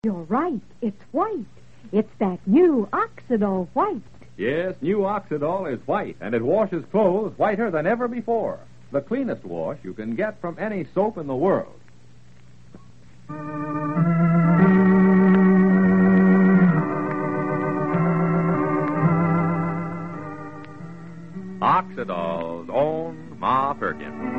You're right. It's white. It's that new Oxidol white. Yes, new Oxidol is white, and it washes clothes whiter than ever before. The cleanest wash you can get from any soap in the world. Oxidol's own Ma Perkins.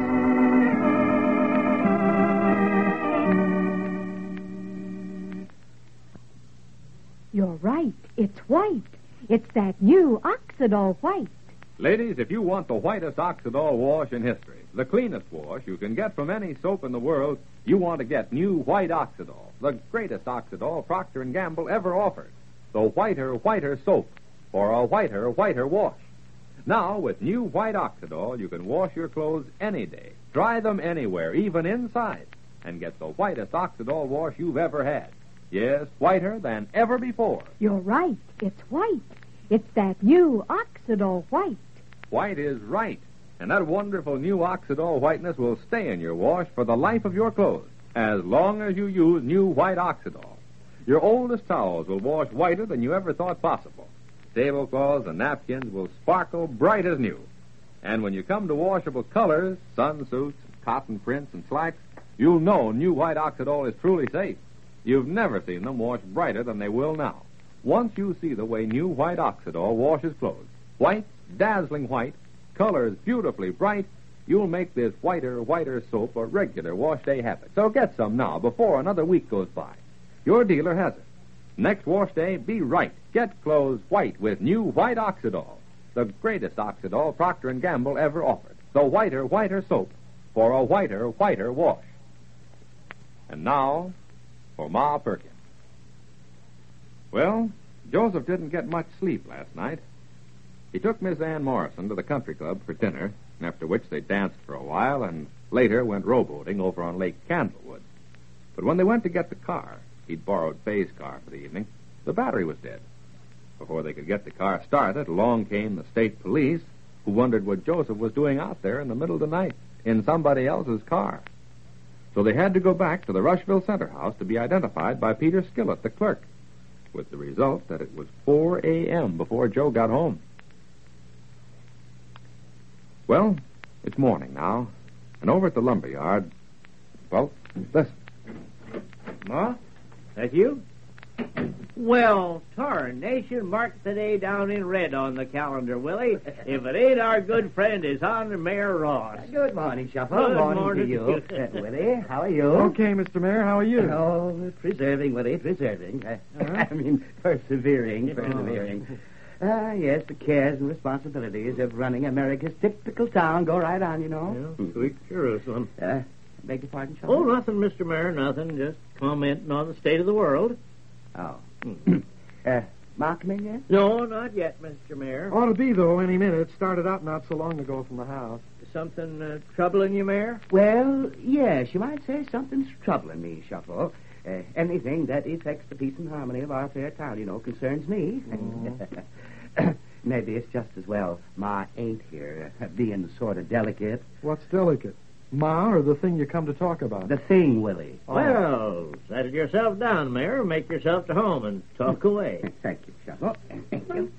You're right. It's white. It's that new Oxidol white. Ladies, if you want the whitest Oxidol wash in history, the cleanest wash you can get from any soap in the world, you want to get new white Oxidol, the greatest Oxidol Procter & Gamble ever offered. The whiter soap for a whiter wash. Now, with new white Oxidol, you can wash your clothes any day, dry them anywhere, even inside, and get the whitest Oxidol wash you've ever had. Yes, whiter than ever before. You're right. It's white. It's that new Oxidol white. White is right. And that wonderful new Oxidol whiteness will stay in your wash for the life of your clothes, as long as you use new white Oxidol. Your oldest towels will wash whiter than you ever thought possible. Tablecloths and napkins will sparkle bright as new. And when you come to washable colors, sunsuits, cotton prints, and slacks, you'll know new white Oxidol is truly safe. You've never seen them wash brighter than they will now. Once you see the way new white Oxidol washes clothes, white, dazzling white, colors beautifully bright, you'll make this whiter soap a regular wash day habit. So get some now before another week goes by. Your dealer has it. Next wash day, be right. Get clothes white with new white Oxidol, the greatest Oxidol Procter & Gamble ever offered. The whiter soap for a whiter wash. And now, for Ma Perkins. Well, Joseph didn't get much sleep last night. He took Miss Ann Morrison to the country club for dinner, after which they danced for a while and later went rowboating over on Lake Candlewood. But when they went to get the car, he'd borrowed Faye's car for the evening, the battery was dead. Before they could get the car started, along came the state police, who wondered what Joseph was doing out there in the middle of the night in somebody else's car. So they had to go back to the Rushville Center House to be identified by Peter Skillett, the clerk, with the result that it was 4 a.m. before Joe got home. Well, it's morning now, and over at the lumberyard, well, listen. Ma? That you? Well, tarnation, mark the day down in red on the calendar, Willie. If it ain't our good friend, His Honor Mayor Ross. Good morning, Shuffle. Good morning to you. Willie, how are you? Okay, Mr. Mayor, how are you? Oh, preserving, Willie, preserving. I mean, persevering. Yes, the cares and responsibilities of running America's typical town go right on, you know. Yeah, sweet Jerusalem. Beg your pardon, Shuffle? Oh, nothing, Mr. Mayor, nothing. Just commenting on the state of the world. Oh. Ma come in yet? No, not yet, Mr. Mayor. Ought to be, though, any minute. Started out not so long ago from the house. Something troubling you, Mayor? Well, yes, you might say something's troubling me, Shuffle. Anything that affects the peace and harmony of our fair town, you know, concerns me. Maybe it's just as well Ma ain't here, being sort of delicate. What's delicate? Ma, or the thing you come to talk about? The thing, Willie. Well, settle yourself down, Mayor. Make yourself to home and talk away. Thank you, Shuffle. Thank you.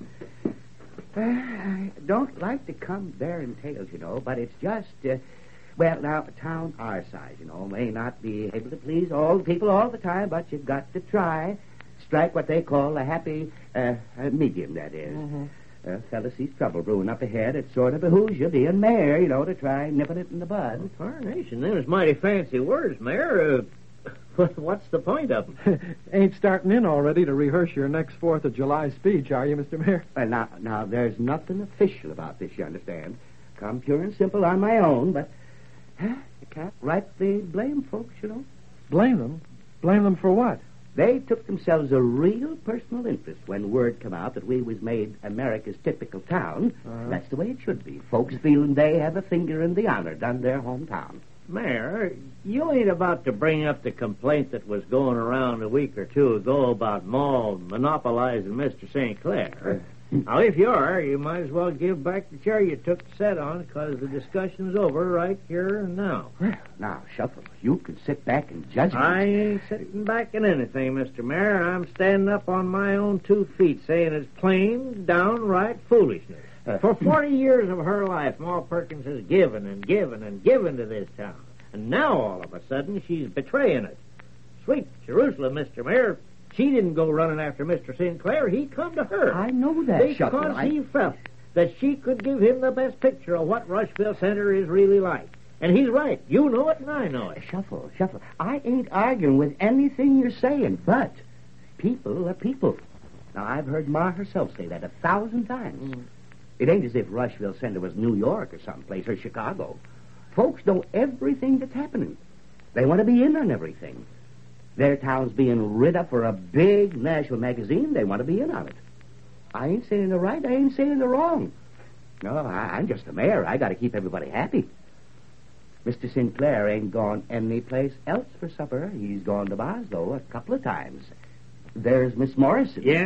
I don't like to come bearing tales, you know, but it's just, well, now, a town our size, you know, may not be able to please all the people all the time, but you've got to try. Strike what they call a happy medium, that is. Mm-hmm. Fella sees trouble brewing up ahead. It sort of behooves you, being mayor, you know, to try nipping it in the bud. Tarnation, them is mighty fancy words, Mayor. What's the point of them? Ain't starting in already to rehearse your next 4th of July speech, are you, Mr. Mayor? Well, now, there's nothing official about this, you understand. Come pure and simple on my own, but you can't rightly blame folks, you know. Blame them? Blame them for what? They took themselves a real personal interest when word come out that we was made America's typical town. That's the way it should be. Folks feeling they have a finger in the honor done their hometown. Mayor, you ain't about to bring up the complaint that was going around a week or two ago about Ma monopolizing Mr. St. Clair. Now, if you are, you might as well give back the chair you took to sit on, because the discussion's over right here and now. Well, now, Shuffle, you can sit back and judge me. I ain't sitting back in anything, Mr. Mayor. I'm standing up on my own 2 feet, saying it's plain, downright foolishness. For 40 years of her life, Ma Perkins has given and given and given to this town. And now, all of a sudden, she's betraying it. Sweet Jerusalem, Mr. Mayor. She didn't go running after Mr. Sinclair. He come to her. I know that, Shuffle. Because he felt that she could give him the best picture of what Rushville Center is really like. And he's right. You know it and I know it. Shuffle. I ain't arguing with anything you're saying, but people are people. Now, I've heard Ma herself say that 1,000 times. It ain't as if Rushville Center was New York or someplace, or Chicago. Folks know everything that's happening. They want to be in on everything. Their town's being rid up for a big national magazine. They want to be in on it. I ain't saying the right. I ain't saying the wrong. No, I'm just the mayor. I got to keep everybody happy. Mr. Sinclair ain't gone any place else for supper. He's gone to Boslow a couple of times. There's Miss Morrison. Yeah.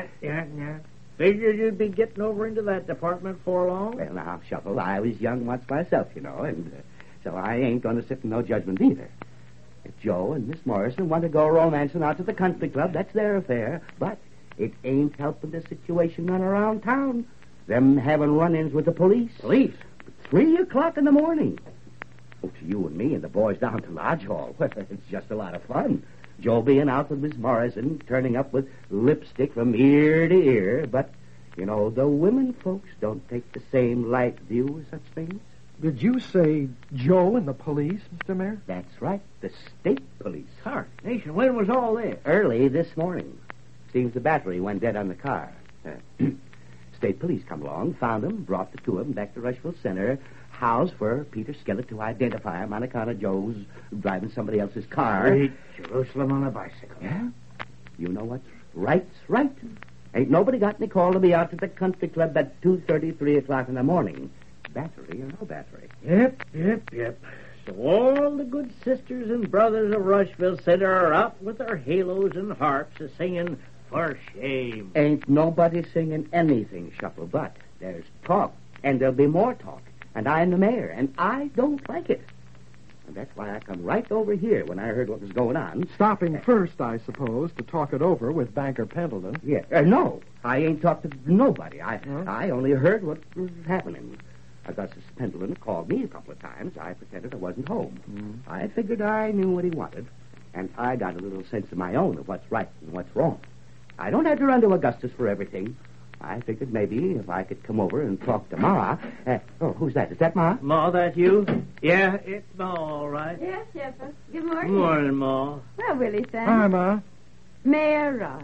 Figured you'd be getting over into that department for long. Well, now, Shuffle, I was young once myself, and so I ain't going to sit in no judgment either. If Joe and Miss Morrison want to go romancing out to the country club, that's their affair. But it ain't helping the situation none around town. Them having run-ins with the police. Police? 3 o'clock in the morning. Oh, to you and me and the boys down to Lodge Hall. Well, it's just a lot of fun. Joe being out with Miss Morrison, turning up with lipstick from ear to ear. But, the women folks don't take the same light view of such things. Did you say Joe and the police, Mr. Mayor? That's right, the state police. Nation, when was all this? Early this morning. Seems the battery went dead on the car. State police come along, found him, brought the 2 of them back to Rushville Center, housed for Peter Skellett to identify him on account of Joe's driving somebody else's car. Sweet Jerusalem on a bicycle. Yeah? You know what's right's right. Ain't nobody got any call to be out to the country club at 2:30, 3 o'clock in the morning. Battery or no battery. Yep. So all the good sisters and brothers of Rushville Center are out with their halos and harps singing, "For shame." Ain't nobody singing anything, Shuffle, but there's talk, and there'll be more talk. And I'm the mayor, and I don't like it. And that's why I come right over here when I heard what was going on. Stopping first, I suppose, to talk it over with Banker Pendleton. Yeah, no, I ain't talked to nobody. I only heard what was happening. Augustus Pendleton called me a couple of times. I pretended I wasn't home. I figured I knew what he wanted, and I got a little sense of my own of what's right and what's wrong. I don't have to run to Augustus for everything. I figured maybe if I could come over and talk to Ma. Who's that? Is that Ma? Ma, that you? Yeah, it's Ma, all right. Yes, Shepherd. Good morning. Good morning, Ma. Well, Willie, son. Hi, Ma. Mayor Ross.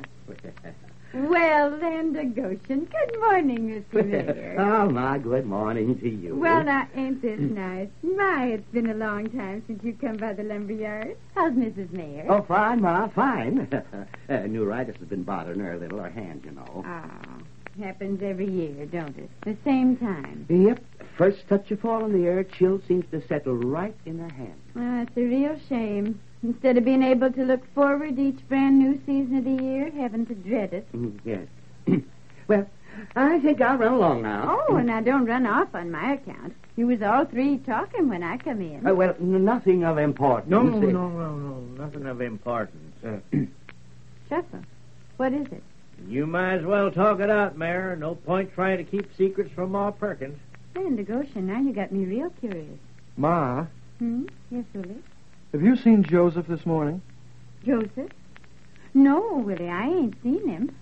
Well, then, the Goshen. Good morning, Mr. Mayor. Oh, Ma, good morning to you. Well, now, ain't this nice? My, it's been a long time since you come by the lumberyard. How's Mrs. Mayor? Oh, fine, Ma, fine. Neuritis has been bothering her a little, her hand, Happens every year, don't it? The same time. Yep. First touch of fall in the air, chill seems to settle right in her hand. Well, it's a real shame. Instead of being able to look forward to each brand new season of the year, having to dread it. Yes. Well, I think I'll run along now. Oh, now don't run off on my account. You was all 3 talking when I come in. Well, nothing of importance. No, nothing of importance. Shuffle. What is it? You might as well talk it out, Mayor. No point trying to keep secrets from Ma Perkins. And the Goshen, now you got me real curious. Ma, Yes, Willie? have you seen Joseph this morning? Joseph? No, Willie, I ain't seen him.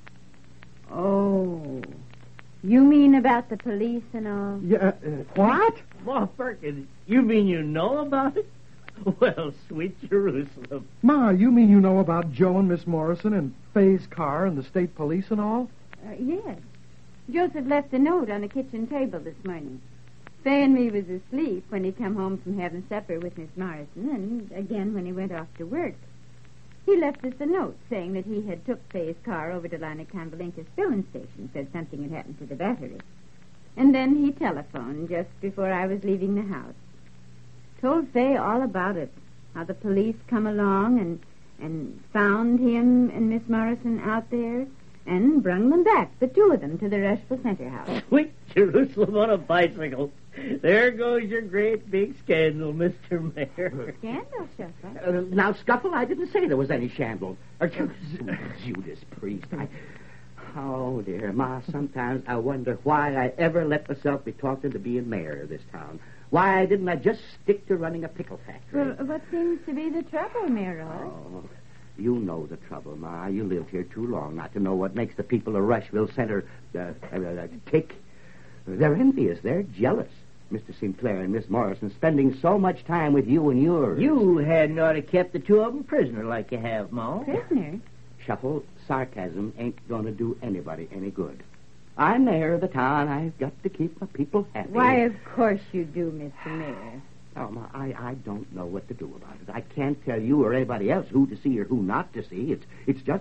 Oh, you mean about the police and all? Yeah, what? Ma Perkins, you mean you know about it? Well, sweet Jerusalem. Ma, you mean you know about Joe and Miss Morrison and Faye's car and the state police and all? Yes. Joseph left a note on the kitchen table this morning. Faye and me was asleep when he come home from having supper with Miss Morrison, and again when he went off to work. He left us a note saying that he had took Faye's car over to Lana Convalinka's filling station, said something had happened to the battery. And then he telephoned just before I was leaving the house. Told Faye all about it, how the police come along and found him and Miss Morrison out there, and brung them back, the two of them, to the Rushville Center house. Sweet Jerusalem on a bicycle. There goes your great big scandal, Mr. Mayor. Scandal, Shuffle. Now, Scuffle, I didn't say there was any shambles. Judas Priest, Oh, dear, Ma, sometimes I wonder why I ever let myself be talked into being mayor of this town. Why didn't I just stick to running a pickle factory? Well, what seems to be the trouble, Mayor Roy? Oh, you know the trouble, Ma. You lived here too long not to know what makes the people of Rushville Center tick. They're envious. They're jealous. Mr. Sinclair and Miss Morrison spending so much time with you and yours. You hadn't ought to kept the two of them prisoner like you have, Ma. Prisoner? Shuffle, sarcasm ain't going to do anybody any good. I'm mayor of the town. I've got to keep my people happy. Why, of course you do, Mr. Mayor. Oh, Ma, I don't know what to do about it. I can't tell you or anybody else who to see or who not to see. It's just...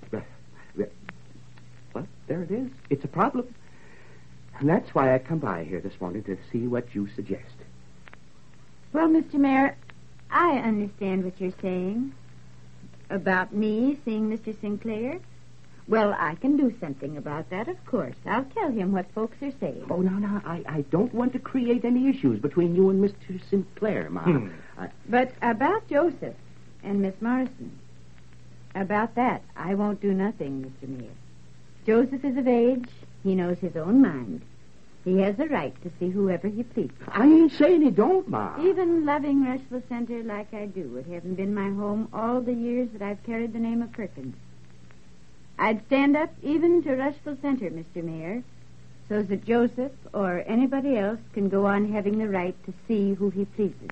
well, there it is. It's a problem. And that's why I come by here this morning to see what you suggest. Well, Mr. Mayor, I understand what you're saying. About me seeing Mr. Sinclair? Well, I can do something about that, of course. I'll tell him what folks are saying. Oh, no, I don't want to create any issues between you and Mr. Sinclair, Ma. But about Joseph and Miss Morrison, about that, I won't do nothing, Mr. Mayor. Joseph is of age. He knows his own mind. He has the right to see whoever he pleases. I ain't saying he don't, Ma. Even loving Rushville Center like I do, it hasn't been my home all the years that I've carried the name of Perkins. I'd stand up even to Rushville Center, Mr. Mayor, so that Joseph or anybody else can go on having the right to see who he pleases.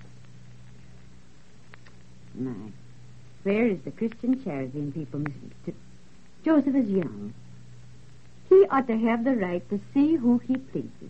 My, where is the Christian charity in people, Mr. Joseph is young. He ought to have the right to see who he pleases.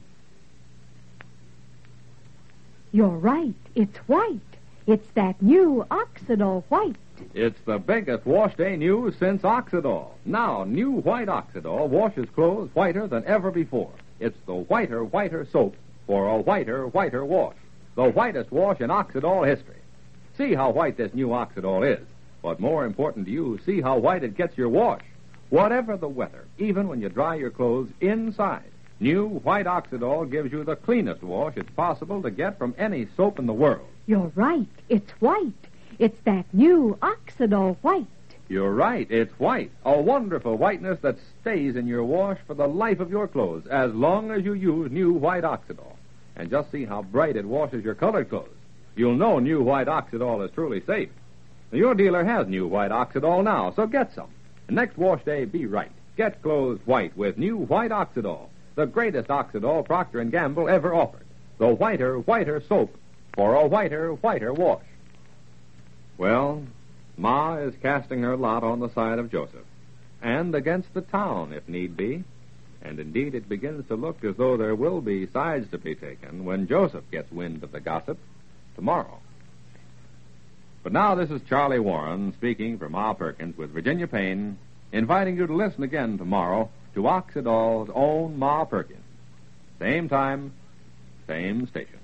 You're right. It's white. It's that new Oxidol white. It's the biggest wash day news since Oxidol. Now, new white Oxidol washes clothes whiter than ever before. It's the whiter soap for a whiter wash. The whitest wash in Oxidol history. See how white this new Oxidol is. But more important to you, see how white it gets your wash. Whatever the weather, even when you dry your clothes inside, new white Oxidol gives you the cleanest wash it's possible to get from any soap in the world. You're right. It's white. It's that new Oxidol white. You're right. It's white. A wonderful whiteness that stays in your wash for the life of your clothes as long as you use new white Oxidol. And just see how bright it washes your colored clothes. You'll know new white Oxidol is truly safe. Your dealer has new white Oxidol now, so get some. Next wash day, be right. Get clothes white with new white Oxidol, the greatest Oxidol Procter & Gamble ever offered. The whiter soap for a whiter wash. Well, Ma is casting her lot on the side of Joseph, and against the town, if need be. And indeed, it begins to look as though there will be sides to be taken when Joseph gets wind of the gossip tomorrow. But now this is Charlie Warren speaking for Ma Perkins with Virginia Payne, inviting you to listen again tomorrow to Oxidol's own Ma Perkins. Same time, same station.